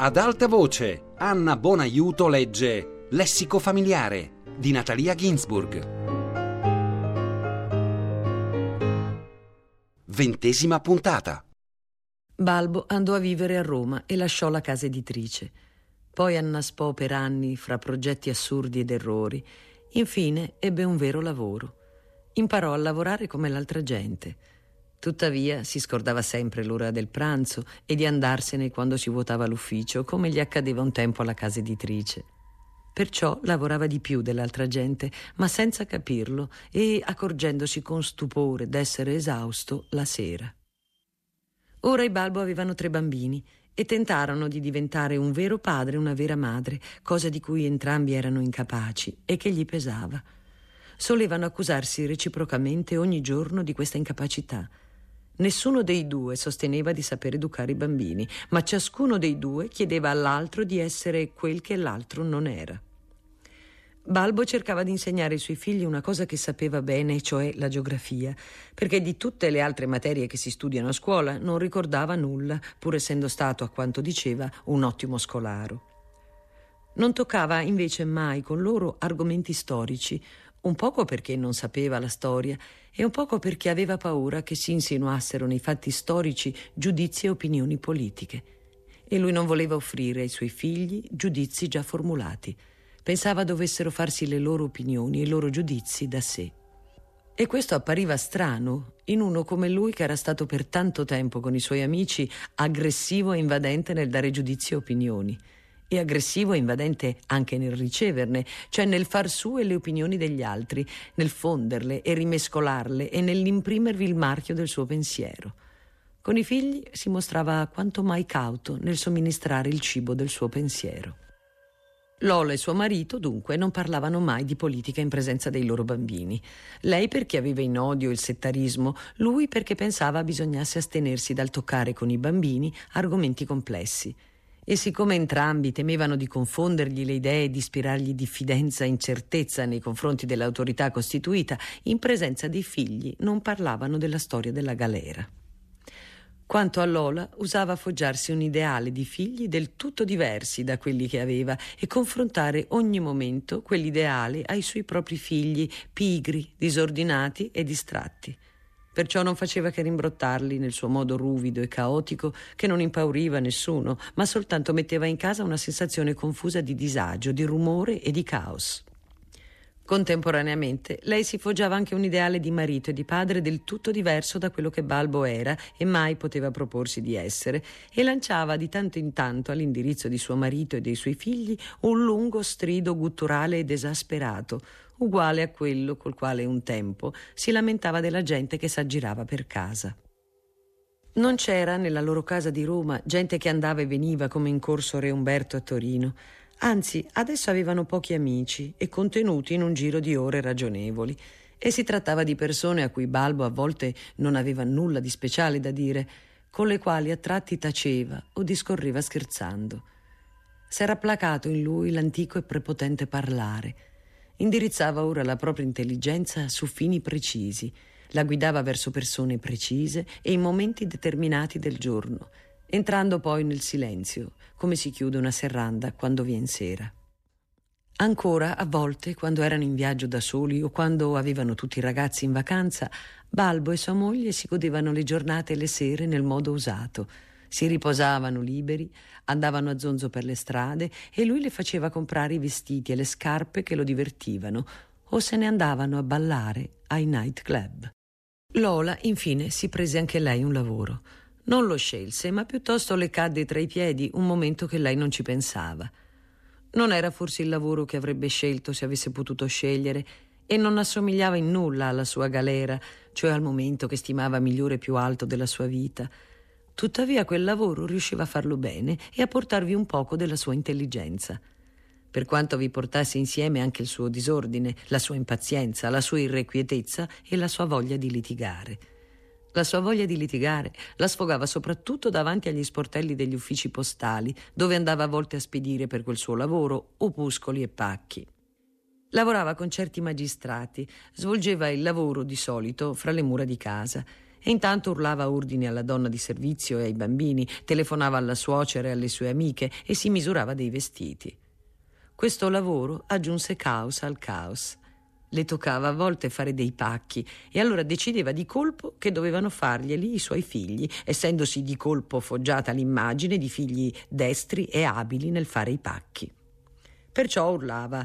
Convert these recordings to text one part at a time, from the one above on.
Ad alta voce, Anna Bonaiuto legge Lessico familiare di Natalia Ginzburg. 20ª puntata. Balbo andò a vivere a Roma e lasciò la casa editrice. Poi annaspò per anni fra progetti assurdi ed errori. Infine ebbe un vero lavoro. Imparò a lavorare come l'altra gente. Tuttavia si scordava sempre l'ora del pranzo e di andarsene quando si vuotava l'ufficio, come gli accadeva un tempo alla casa editrice. Perciò lavorava di più dell'altra gente, ma senza capirlo e accorgendosi con stupore d'essere esausto la sera. Ora i Balbo avevano 3 bambini e tentarono di diventare un vero padre e una vera madre, cosa di cui entrambi erano incapaci e che gli pesava. Solevano accusarsi reciprocamente ogni giorno di questa incapacità. Nessuno dei due sosteneva di saper educare i bambini, ma ciascuno dei due chiedeva all'altro di essere quel che l'altro non era. Balbo cercava di insegnare ai suoi figli una cosa che sapeva bene, cioè la geografia, perché di tutte le altre materie che si studiano a scuola non ricordava nulla, pur essendo stato, a quanto diceva, un ottimo scolaro. Non toccava invece mai con loro argomenti storici, un poco perché non sapeva la storia e un poco perché aveva paura che si insinuassero nei fatti storici giudizi e opinioni politiche. E lui non voleva offrire ai suoi figli giudizi già formulati. Pensava dovessero farsi le loro opinioni e i loro giudizi da sé. E questo appariva strano in uno come lui, che era stato per tanto tempo con i suoi amici aggressivo e invadente nel dare giudizi e opinioni, e aggressivo e invadente anche nel riceverne, cioè nel far sue le opinioni degli altri, nel fonderle e rimescolarle e nell'imprimervi il marchio del suo pensiero. Con i figli si mostrava quanto mai cauto nel somministrare il cibo del suo pensiero. Lola e suo marito, dunque, non parlavano mai di politica in presenza dei loro bambini. Lei perché aveva in odio il settarismo, lui perché pensava bisognasse astenersi dal toccare con i bambini argomenti complessi. E siccome entrambi temevano di confondergli le idee e di ispirargli diffidenza e incertezza nei confronti dell'autorità costituita, in presenza dei figli non parlavano della storia della galera. Quanto a Lola, usava foggiarsi un ideale di figli del tutto diversi da quelli che aveva e confrontare ogni momento quell'ideale ai suoi propri figli, pigri, disordinati e distratti. Perciò non faceva che rimbrottarli nel suo modo ruvido e caotico, che non impauriva nessuno, ma soltanto metteva in casa una sensazione confusa di disagio, di rumore e di caos. Contemporaneamente lei si foggiava anche un ideale di marito e di padre del tutto diverso da quello che Balbo era e mai poteva proporsi di essere, e lanciava di tanto in tanto all'indirizzo di suo marito e dei suoi figli un lungo strido gutturale ed esasperato, uguale a quello col quale un tempo si lamentava della gente che s'aggirava per casa. Non c'era nella loro casa di Roma gente che andava e veniva come in corso Re Umberto a Torino. Anzi, adesso avevano pochi amici e contenuti in un giro di ore ragionevoli, e si trattava di persone a cui Balbo a volte non aveva nulla di speciale da dire, con le quali a tratti taceva o discorreva scherzando. S'era placato in lui l'antico e prepotente parlare. Indirizzava ora la propria intelligenza su fini precisi, la guidava verso persone precise e in momenti determinati del giorno, entrando poi nel silenzio, come si chiude una serranda quando vien sera. Ancora, a volte, quando erano in viaggio da soli o quando avevano tutti i ragazzi in vacanza, Balbo e sua moglie si godevano le giornate e le sere nel modo usato. Si riposavano liberi, andavano a zonzo per le strade e lui le faceva comprare i vestiti e le scarpe che lo divertivano, o se ne andavano a ballare ai night club. Lola, infine, si prese anche lei un lavoro. Non lo scelse, ma piuttosto le cadde tra i piedi un momento che lei non ci pensava. Non era forse il lavoro che avrebbe scelto se avesse potuto scegliere, e non assomigliava in nulla alla sua galera, cioè al momento che stimava migliore e più alto della sua vita. Tuttavia quel lavoro riusciva a farlo bene e a portarvi un poco della sua intelligenza. Per quanto vi portasse insieme anche il suo disordine, la sua impazienza, la sua irrequietezza e la sua voglia di litigare. La sua voglia di litigare la sfogava soprattutto davanti agli sportelli degli uffici postali, dove andava a volte a spedire per quel suo lavoro opuscoli e pacchi. Lavorava con certi magistrati, svolgeva il lavoro di solito fra le mura di casa e intanto urlava ordini alla donna di servizio e ai bambini, telefonava alla suocera e alle sue amiche e si misurava dei vestiti. Questo lavoro aggiunse caos al caos. Le toccava a volte fare dei pacchi e allora decideva di colpo che dovevano farglieli i suoi figli, essendosi di colpo foggiata l'immagine di figli destri e abili nel fare i pacchi. Perciò urlava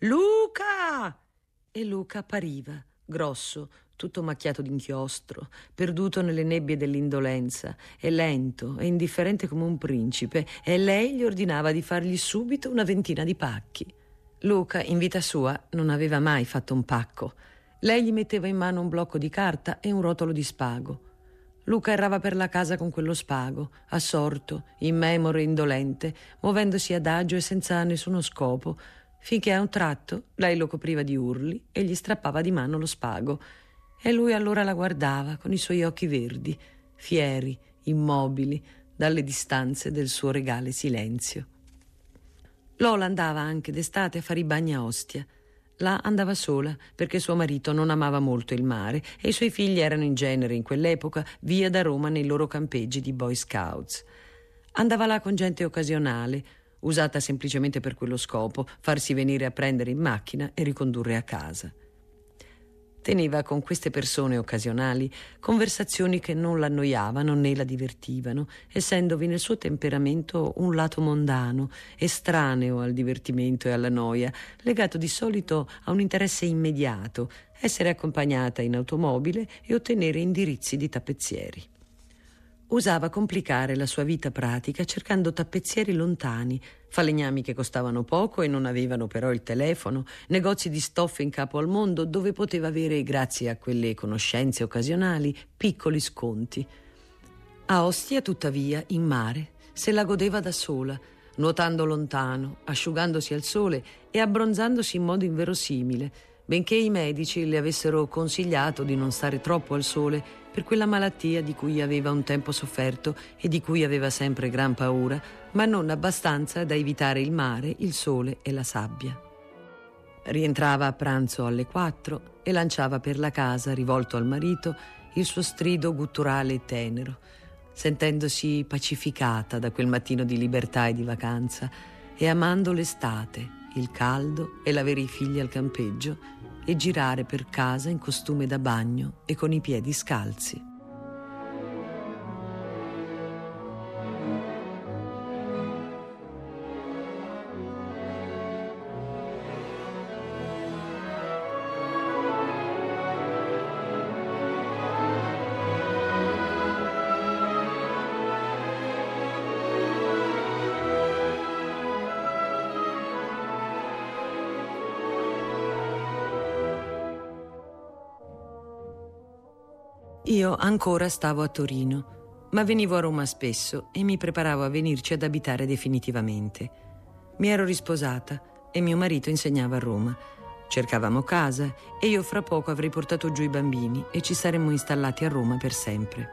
«Luca!» e Luca appariva, grosso, tutto macchiato d'inchiostro, perduto nelle nebbie dell'indolenza, e lento e indifferente come un principe, e lei gli ordinava di fargli subito una ventina di pacchi. Luca, in vita sua, non aveva mai fatto un pacco. Lei gli metteva in mano un blocco di carta e un rotolo di spago. Luca errava per la casa con quello spago, assorto, immemore e indolente, muovendosi adagio e senza nessuno scopo, finché a un tratto lei lo copriva di urli e gli strappava di mano lo spago. E lui allora la guardava con i suoi occhi verdi, fieri, immobili, dalle distanze del suo regale silenzio. Lola andava anche d'estate a fare i bagni a Ostia. Là andava sola perché suo marito non amava molto il mare e i suoi figli erano in genere in quell'epoca via da Roma nei loro campeggi di Boy Scouts. Andava là con gente occasionale, usata semplicemente per quello scopo, farsi venire a prendere in macchina e ricondurre a casa. Teneva con queste persone occasionali conversazioni che non l'annoiavano né la divertivano, essendovi nel suo temperamento un lato mondano, estraneo al divertimento e alla noia, legato di solito a un interesse immediato, essere accompagnata in automobile e ottenere indirizzi di tappezzieri. Usava complicare la sua vita pratica cercando tappezzieri lontani, falegnami che costavano poco e non avevano però il telefono, negozi di stoffe in capo al mondo dove poteva avere, grazie a quelle conoscenze occasionali, piccoli sconti. A Ostia, tuttavia, in mare, se la godeva da sola, nuotando lontano, asciugandosi al sole e abbronzandosi in modo inverosimile, benché i medici le avessero consigliato di non stare troppo al sole per quella malattia di cui aveva un tempo sofferto e di cui aveva sempre gran paura, ma non abbastanza da evitare il mare, il sole e la sabbia. Rientrava a pranzo alle 4 e lanciava per la casa, rivolto al marito, il suo strido gutturale e tenero, sentendosi pacificata da quel mattino di libertà e di vacanza e amando l'estate, il caldo e l'avere i figli al campeggio e girare per casa in costume da bagno e con i piedi scalzi. Io ancora stavo a Torino, ma venivo a Roma spesso e mi preparavo a venirci ad abitare definitivamente. Mi ero risposata e mio marito insegnava a Roma. Cercavamo casa e io fra poco avrei portato giù i bambini e ci saremmo installati a Roma per sempre.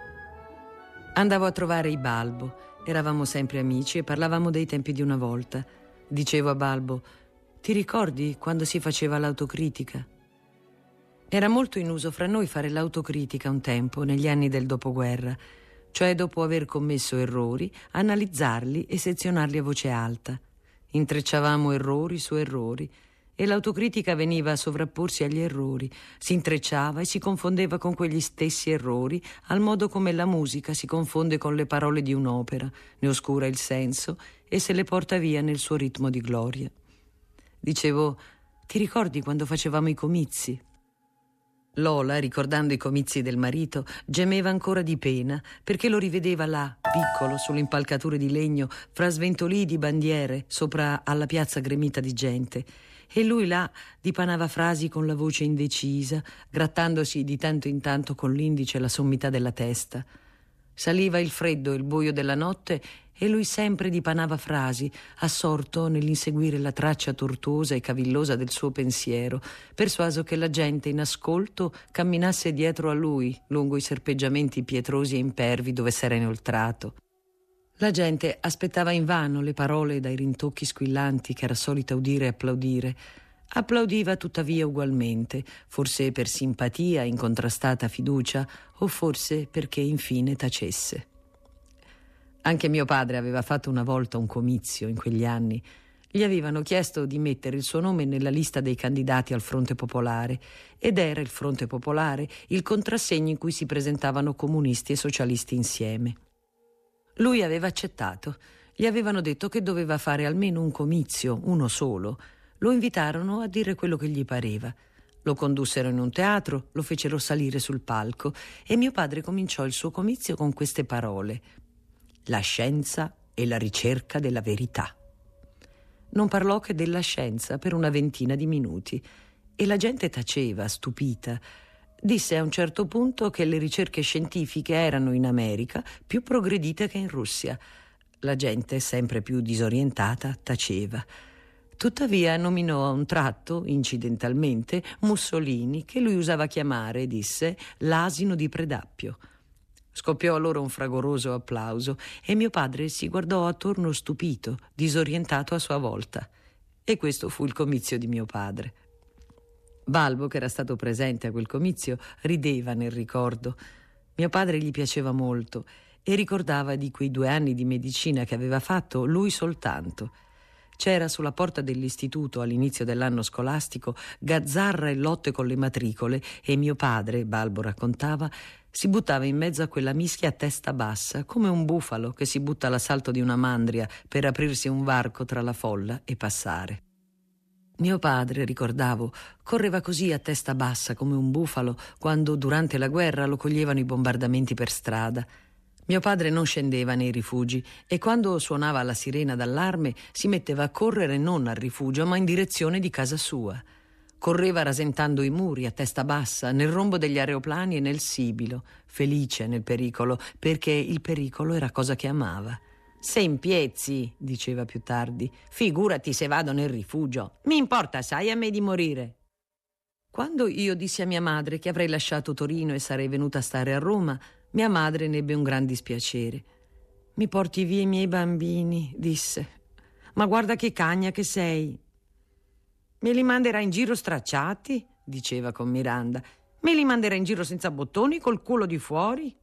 Andavo a trovare i Balbo, eravamo sempre amici e parlavamo dei tempi di una volta. Dicevo a Balbo: «Ti ricordi quando si faceva l'autocritica?» Era molto in uso fra noi fare l'autocritica un tempo, negli anni del dopoguerra, cioè dopo aver commesso errori, analizzarli e sezionarli a voce alta. Intrecciavamo errori su errori e l'autocritica veniva a sovrapporsi agli errori, si intrecciava e si confondeva con quegli stessi errori, al modo come la musica si confonde con le parole di un'opera, ne oscura il senso e se le porta via nel suo ritmo di gloria. Dicevo: «Ti ricordi quando facevamo i comizi?» Lola, ricordando i comizi del marito, gemeva ancora di pena perché lo rivedeva là, piccolo, sulle impalcature di legno, fra sventolii di bandiere, sopra alla piazza gremita di gente. E lui là dipanava frasi con la voce indecisa, grattandosi di tanto in tanto con l'indice la sommità della testa. Saliva il freddo e il buio della notte e lui sempre dipanava frasi, assorto nell'inseguire la traccia tortuosa e cavillosa del suo pensiero, persuaso che la gente in ascolto camminasse dietro a lui, lungo i serpeggiamenti pietrosi e impervi dove s'era inoltrato. La gente aspettava invano le parole dai rintocchi squillanti che era solita udire e applaudire. Applaudiva tuttavia ugualmente, forse per simpatia, incontrastata fiducia, o forse perché infine tacesse. Anche mio padre aveva fatto una volta un comizio in quegli anni. Gli avevano chiesto di mettere il suo nome nella lista dei candidati al Fronte Popolare, ed era il Fronte Popolare il contrassegno in cui si presentavano comunisti e socialisti insieme. Lui aveva accettato. Gli avevano detto che doveva fare almeno un comizio, uno solo. Lo invitarono a dire quello che gli pareva. Lo condussero in un teatro, lo fecero salire sul palco e mio padre cominciò il suo comizio con queste parole: la scienza e la ricerca della verità. Non parlò che della scienza per una ventina di minuti e la gente taceva, stupita. Disse a un certo punto che le ricerche scientifiche erano in America più progredite che in Russia. La gente, sempre più disorientata, taceva. Tuttavia nominò a un tratto, incidentalmente, Mussolini, che lui usava chiamare, disse, l'asino di Predappio. Scoppiò allora un fragoroso applauso e mio padre si guardò attorno stupito, disorientato a sua volta. E questo fu il comizio di mio padre. Balbo, che era stato presente a quel comizio, rideva nel ricordo. Mio padre gli piaceva molto e ricordava di quei 2 anni di medicina che aveva fatto lui soltanto. C'era sulla porta dell'istituto all'inizio dell'anno scolastico gazzarra e lotte con le matricole e mio padre, Balbo raccontava, si buttava in mezzo a quella mischia a testa bassa, come un bufalo che si butta all'assalto di una mandria per aprirsi un varco tra la folla e passare. Mio padre, ricordavo, correva così a testa bassa come un bufalo quando durante la guerra lo coglievano i bombardamenti per strada. Mio padre non scendeva nei rifugi e quando suonava la sirena d'allarme si metteva a correre non al rifugio ma in direzione di casa sua. Correva rasentando i muri a testa bassa, nel rombo degli aeroplani e nel sibilo, felice nel pericolo, perché il pericolo era cosa che amava. «Sempiezzi», diceva più tardi, «figurati se vado nel rifugio. Mi importa assai a me di morire». Quando io dissi a mia madre che avrei lasciato Torino e sarei venuta a stare a Roma, mia madre ne ebbe un gran dispiacere. «Mi porti via i miei bambini», disse. «Ma guarda che cagna che sei». «Me li manderai in giro stracciati?» diceva con Miranda. «Me li manderai in giro senza bottoni, col culo di fuori?»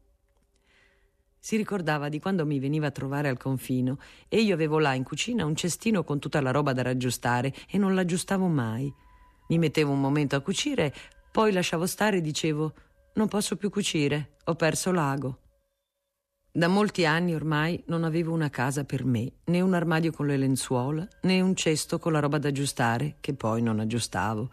Si ricordava di quando mi veniva a trovare al confino e io avevo là in cucina un cestino con tutta la roba da raggiustare e non l'aggiustavo mai. Mi mettevo un momento a cucire, poi lasciavo stare e dicevo: «Non posso più cucire, ho perso l'ago». Da molti anni ormai non avevo una casa per me, né un armadio con le lenzuola, né un cesto con la roba da aggiustare, che poi non aggiustavo.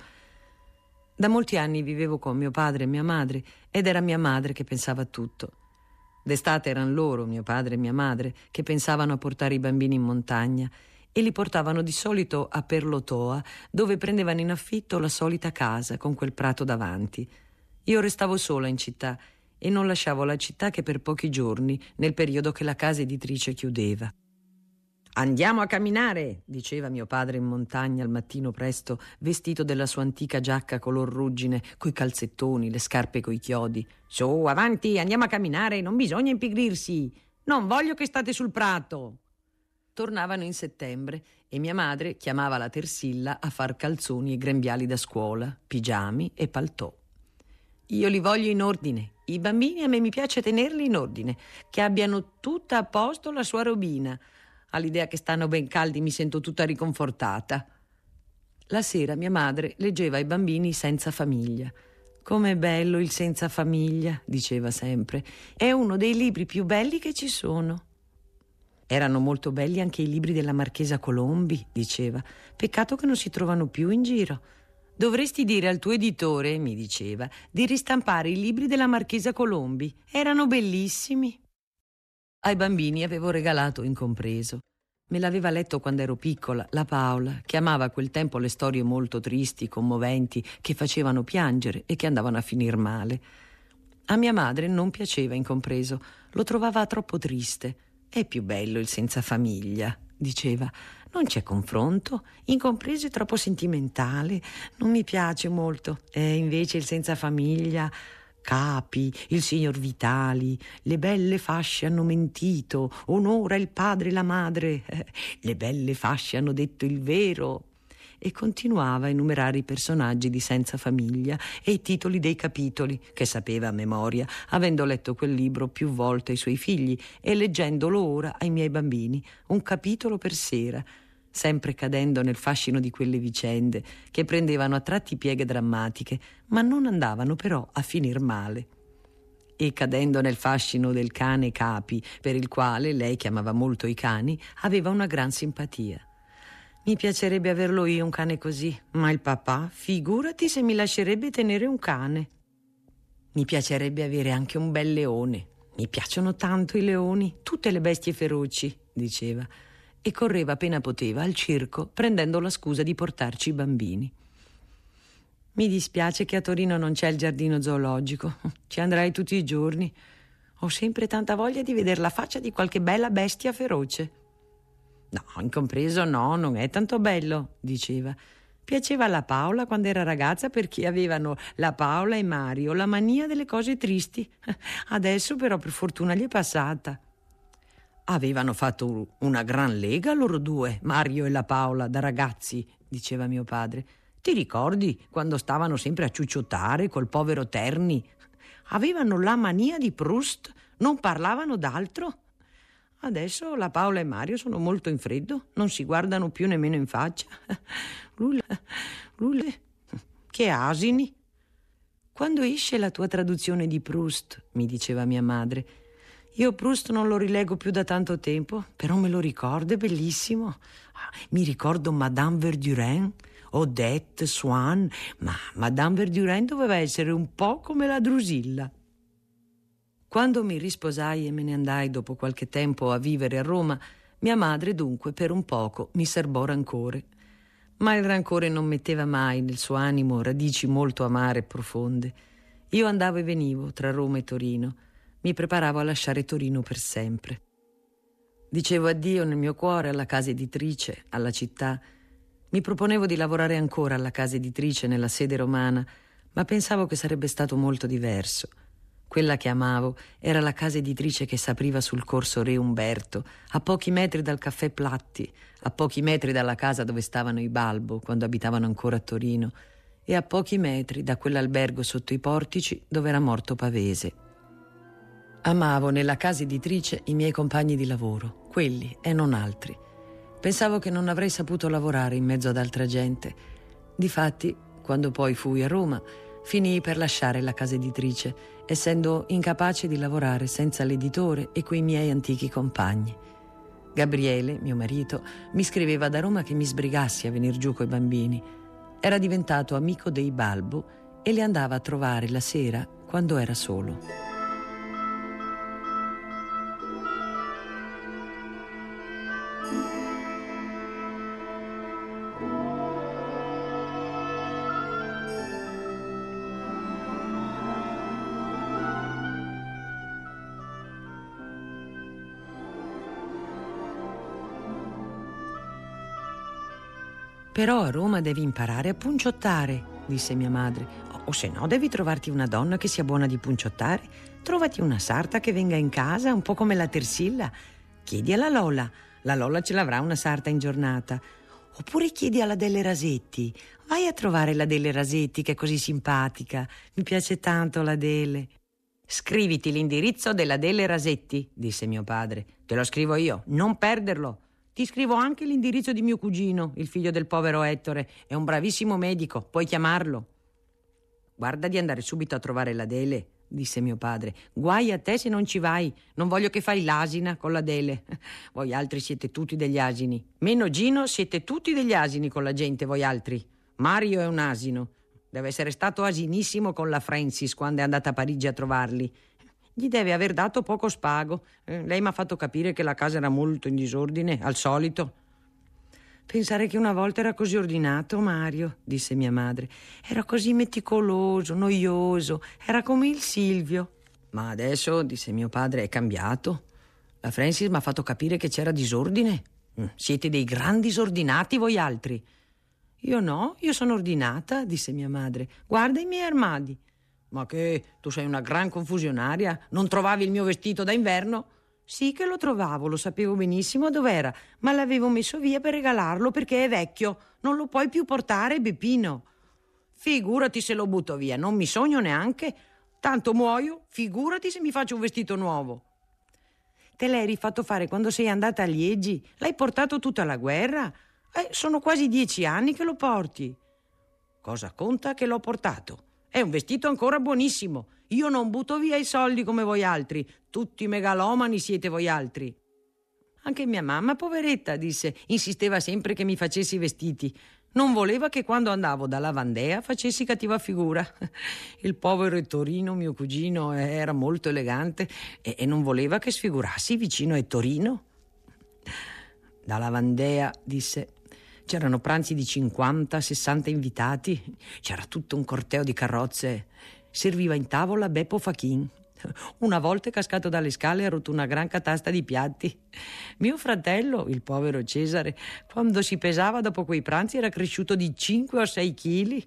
Da molti anni vivevo con mio padre e mia madre, ed era mia madre che pensava a tutto. D'estate erano loro, mio padre e mia madre, che pensavano a portare i bambini in montagna e li portavano di solito a Perlotoa, dove prendevano in affitto la solita casa con quel prato davanti. Io restavo sola in città e non lasciavo la città che per pochi giorni, nel periodo che la casa editrice chiudeva. «Andiamo a camminare», diceva mio padre in montagna al mattino presto, vestito della sua antica giacca color ruggine, coi calzettoni, le scarpe coi chiodi. «Su, avanti, andiamo a camminare, non bisogna impigrirsi. Non voglio che state sul prato». Tornavano in settembre e mia madre chiamava la Tersilla a far calzoni e grembiali da scuola, pigiami e paltò. «Io li voglio in ordine. I bambini a me mi piace tenerli in ordine, che abbiano tutta a posto la sua robina. All'idea che stanno ben caldi mi sento tutta riconfortata». La sera mia madre leggeva ai bambini Senza famiglia. «Com'è bello il Senza famiglia», diceva sempre. «È uno dei libri più belli che ci sono». «Erano molto belli anche i libri della Marchesa Colombi», diceva. «Peccato che non si trovano più in giro. Dovresti dire al tuo editore», mi diceva, «di ristampare i libri della Marchesa Colombi. Erano bellissimi». Ai bambini avevo regalato Incompreso. Me l'aveva letto quando ero piccola, la Paola, che amava a quel tempo le storie molto tristi, commoventi, che facevano piangere e che andavano a finir male. A mia madre non piaceva Incompreso, lo trovava troppo triste. «È più bello il Senza famiglia», diceva. «Non c'è confronto, Incompreso è troppo sentimentale, non mi piace molto. E invece il Senza famiglia... Capi, il signor Vitali, le belle fasce hanno mentito, onora il padre e la madre, le belle fasce hanno detto il vero. e continuava a enumerare i personaggi di Senza famiglia e i titoli dei capitoli, che sapeva a memoria, avendo letto quel libro più volte ai suoi figli e leggendolo ora ai miei bambini, un capitolo per sera, sempre cadendo nel fascino di quelle vicende che prendevano a tratti pieghe drammatiche, ma non andavano però a finir male. E cadendo nel fascino del cane Capi, per il quale lei, che amava molto i cani, aveva una gran simpatia. Mi piacerebbe averlo io un cane così, ma il papà, figurati se mi lascerebbe tenere un cane. Mi piacerebbe avere anche un bel leone. Mi piacciono tanto i leoni, tutte le bestie feroci, diceva, e correva appena poteva al circo, prendendo la scusa di portarci i bambini. Mi dispiace che a Torino non c'è il giardino zoologico. Ci andrai tutti i giorni. Ho sempre tanta voglia di vedere la faccia di qualche bella bestia feroce. No, incompreso no, non è tanto bello, diceva. Piaceva alla Paola quando era ragazza perché avevano la Paola e Mario la mania delle cose tristi. Adesso però per fortuna gli è passata. Avevano fatto una gran lega loro due, Mario e la Paola, da ragazzi, diceva mio padre. Ti ricordi quando stavano sempre a ciucciotare col povero Terni? Avevano la mania di Proust, non parlavano d'altro. Adesso la Paola e Mario sono molto in freddo, non si guardano più nemmeno in faccia. Lule, che asini. Quando esce la tua traduzione di Proust, mi diceva mia madre. Io Proust non lo rileggo più da tanto tempo, però me lo ricordo, è bellissimo. Mi ricordo Madame Verdurin, Odette, Swann, ma Madame Verdurin doveva essere un po' come la Drusilla. Quando mi risposai e me ne andai dopo qualche tempo a vivere a Roma, mia madre dunque per un poco mi serbò rancore. Ma il rancore non metteva mai nel suo animo radici molto amare e profonde. Io andavo e venivo tra Roma e Torino. Mi preparavo a lasciare Torino per sempre. Dicevo addio nel mio cuore alla casa editrice, alla città. Mi proponevo di lavorare ancora alla casa editrice nella sede romana, ma pensavo che sarebbe stato molto diverso. Quella che amavo era la casa editrice che s'apriva sul corso Re Umberto, a pochi metri dal caffè Platti, a pochi metri dalla casa dove stavano i Balbo quando abitavano ancora a Torino, e a pochi metri da quell'albergo sotto i portici dove era morto Pavese. Amavo nella casa editrice i miei compagni di lavoro, quelli e non altri. Pensavo che non avrei saputo lavorare in mezzo ad altra gente. Difatti, quando poi fui a Roma, finii per lasciare la casa editrice, essendo incapace di lavorare senza l'editore e quei miei antichi compagni. Gabriele, mio marito, mi scriveva da Roma che mi sbrigassi a venir giù coi bambini. Era diventato amico dei Balbo e li andava a trovare la sera quando era solo. Però a Roma devi imparare a punciottare, disse mia madre. O se no devi trovarti una donna che sia buona di punciottare. Trovati una sarta che venga in casa, un po' come la Tersilla. Chiedi alla Lola. La Lola ce l'avrà una sarta in giornata. Oppure chiedi alla Delle Rasetti. Vai a trovare la Delle Rasetti, che è così simpatica. Mi piace tanto la Dele. Scriviti l'indirizzo della Delle Rasetti, disse mio padre. Te lo scrivo io, non perderlo. Ti scrivo anche l'indirizzo di mio cugino, il figlio del povero Ettore. È un bravissimo medico, puoi chiamarlo. Guarda di andare subito a trovare l'Adele, disse mio padre. Guai a te se non ci vai. Non voglio che fai l'asina con l'Adele. Voi altri siete tutti degli asini. Meno Gino, siete tutti degli asini con la gente, voi altri. Mario è un asino. Deve essere stato asinissimo con la Francis quando è andata a Parigi a trovarli. Gli deve aver dato poco spago. Lei mi ha fatto capire che la casa era molto in disordine, al solito. Pensare che una volta era così ordinato, Mario, disse mia madre. Era così meticoloso, noioso, era come il Silvio. Ma adesso, disse mio padre, è cambiato. La Francis mi ha fatto capire che c'era disordine. Siete dei gran disordinati voi altri. Io no, io sono ordinata, disse mia madre. Guarda i miei armadi. Ma che, tu sei una gran confusionaria? Non trovavi il mio vestito da inverno? Sì che lo trovavo, lo sapevo benissimo dov'era, ma l'avevo messo via per regalarlo perché è vecchio. Non lo puoi più portare, Beppino. Figurati se lo butto via, non mi sogno neanche. Tanto muoio, figurati se mi faccio un vestito nuovo. Te l'hai rifatto fare quando sei andata a Liegi? L'hai portato tutta la guerra? Sono quasi 10 anni che lo porti. Cosa conta che l'ho portato? È un vestito ancora buonissimo. Io non butto via i soldi come voi altri. Tutti megalomani siete voi altri. Anche mia mamma, poveretta, disse, insisteva sempre che mi facessi i vestiti. Non voleva che quando andavo da lavandea facessi cattiva figura. Il povero Ettorino, mio cugino, era molto elegante e non voleva che sfigurassi vicino a Ettorino. Da lavandea, disse, c'erano pranzi di 50-60 invitati. C'era tutto un corteo di carrozze. Serviva in tavola Beppo Fachin. Una volta è cascato dalle scale e ha rotto una gran catasta di piatti. Mio fratello, il povero Cesare, quando si pesava dopo quei pranzi era cresciuto di 5 o 6 chili.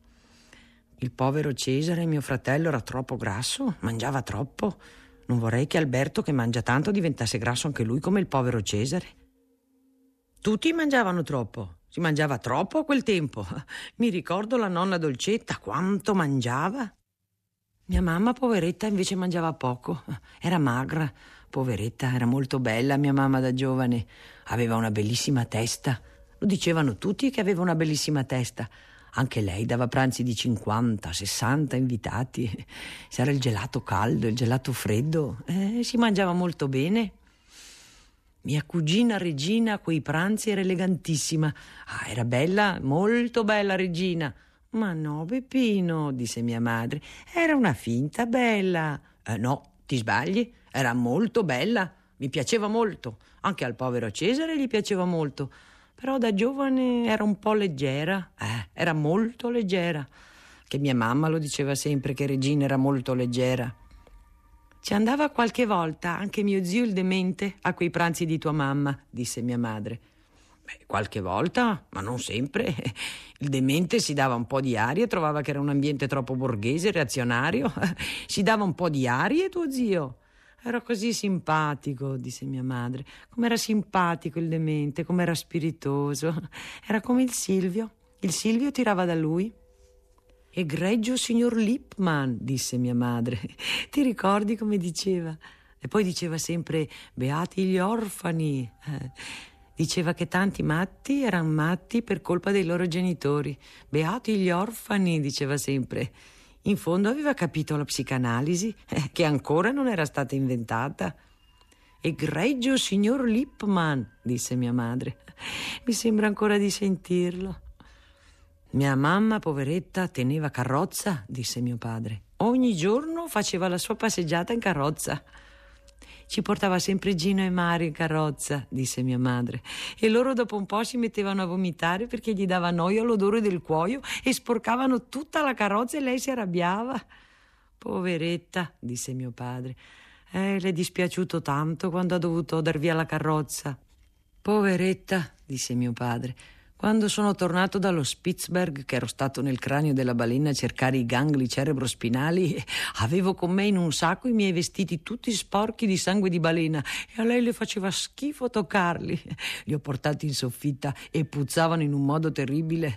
Il povero Cesare, mio fratello, era troppo grasso, mangiava troppo. Non vorrei che Alberto, che mangia tanto, diventasse grasso anche lui come il povero Cesare. Tutti mangiavano troppo. Si mangiava troppo a quel tempo. Mi ricordo la nonna Dolcetta, quanto mangiava. Mia mamma, poveretta, invece mangiava poco. Era magra, poveretta, era molto bella mia mamma da giovane. Aveva una bellissima testa. Lo dicevano tutti che aveva una bellissima testa. Anche lei dava pranzi di 50-60 invitati. C'era il gelato caldo, il gelato freddo. Si mangiava molto bene. Mia cugina Regina a quei pranzi era elegantissima. Era bella, molto bella Regina. Ma no, Beppino, disse mia madre, era una finta bella. No, ti sbagli, era molto bella, mi piaceva molto. Anche al povero Cesare gli piaceva molto. Però da giovane era un po' leggera, era molto leggera. Che mia mamma lo diceva sempre che Regina era molto leggera. Ci andava qualche volta anche mio zio il demente a quei pranzi di tua mamma, disse mia madre. Qualche volta, ma non sempre. Il demente si dava un po' di aria e trovava che era un ambiente troppo borghese, reazionario. Si dava un po' di aria, tuo zio. Era così simpatico, disse mia madre. Com'era simpatico il demente, com'era spiritoso. Era come il Silvio. Il Silvio tirava da lui. Egregio signor Lippmann, disse mia madre. Ti ricordi come diceva? E poi diceva sempre, beati gli orfani. Diceva che tanti matti erano matti per colpa dei loro genitori. Beati gli orfani, diceva sempre. In fondo aveva capito la psicanalisi, che ancora non era stata inventata. Egregio signor Lippmann, disse mia madre. Mi sembra ancora di sentirlo. Mia mamma, poveretta, teneva carrozza, disse mio padre. Ogni giorno faceva la sua passeggiata in carrozza. Ci portava sempre Gino e Mario in carrozza, disse mia madre, e loro dopo un po' si mettevano a vomitare perché gli dava noia l'odore del cuoio e sporcavano tutta la carrozza e lei si arrabbiava. Poveretta, disse mio padre, le è dispiaciuto tanto quando ha dovuto dar via la carrozza. Poveretta, disse mio padre. Quando sono tornato dallo Spitzberg, che ero stato nel cranio della balena a cercare i gangli cerebrospinali, avevo con me in un sacco i miei vestiti tutti sporchi di sangue di balena e a lei le faceva schifo toccarli. Li ho portati in soffitta e puzzavano in un modo terribile.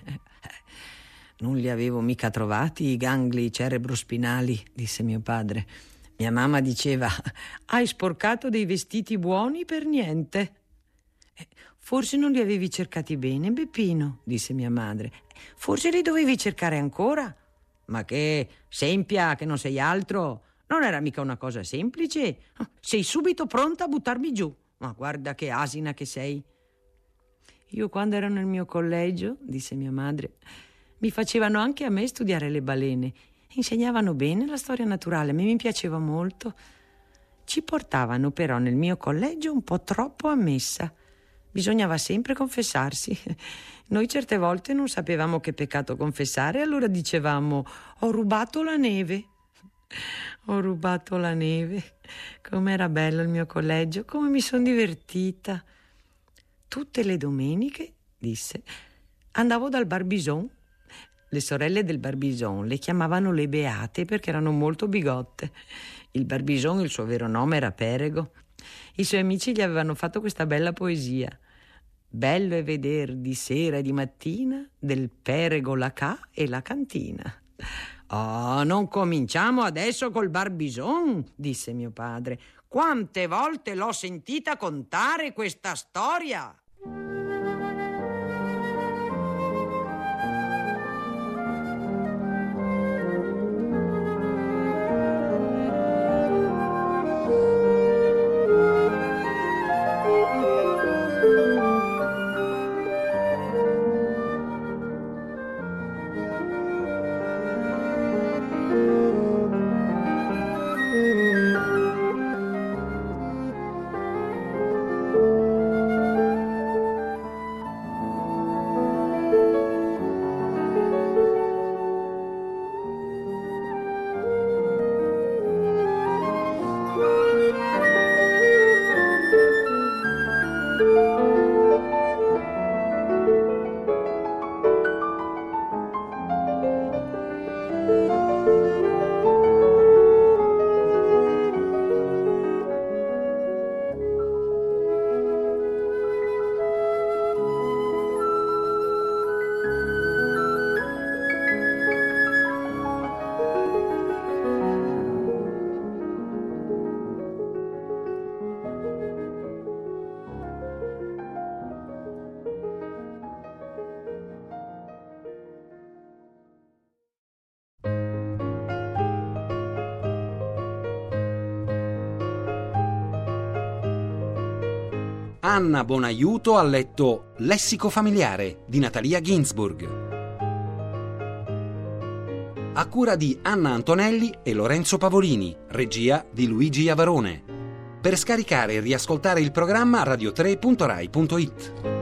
Non li avevo mica trovati i gangli cerebrospinali, disse mio padre. Mia mamma diceva, hai sporcato dei vestiti buoni per niente. Forse non li avevi cercati bene, Beppino, disse mia madre. Forse li dovevi cercare ancora. Ma che, sempia, che non sei altro. Non era mica una cosa semplice. Sei subito pronta a buttarmi giù. Ma guarda che asina che sei. Io quando ero nel mio collegio, disse mia madre, mi facevano anche a me studiare le balene. Insegnavano bene la storia naturale, a me mi piaceva molto. Ci portavano però nel mio collegio un po' troppo a messa. Bisognava sempre confessarsi. Noi certe volte non sapevamo che peccato confessare, allora dicevamo ho rubato la neve. Ho rubato la neve. Com'era bello il mio collegio, come mi sono divertita. Tutte le domeniche, disse, andavo dal Barbizon. Le sorelle del Barbizon le chiamavano le Beate perché erano molto bigotte. Il Barbizon, il suo vero nome era Perego. I suoi amici gli avevano fatto questa bella poesia. Bello è veder di sera e di mattina del perego la ca e la cantina. Oh, non cominciamo adesso col barbison, disse mio padre. Quante volte l'ho sentita contare questa storia? Anna Bonaiuto ha letto Lessico familiare di Natalia Ginzburg, a cura di Anna Antonelli e Lorenzo Pavolini, regia di Luigi Avarone. Per scaricare e riascoltare il programma radio3.rai.it.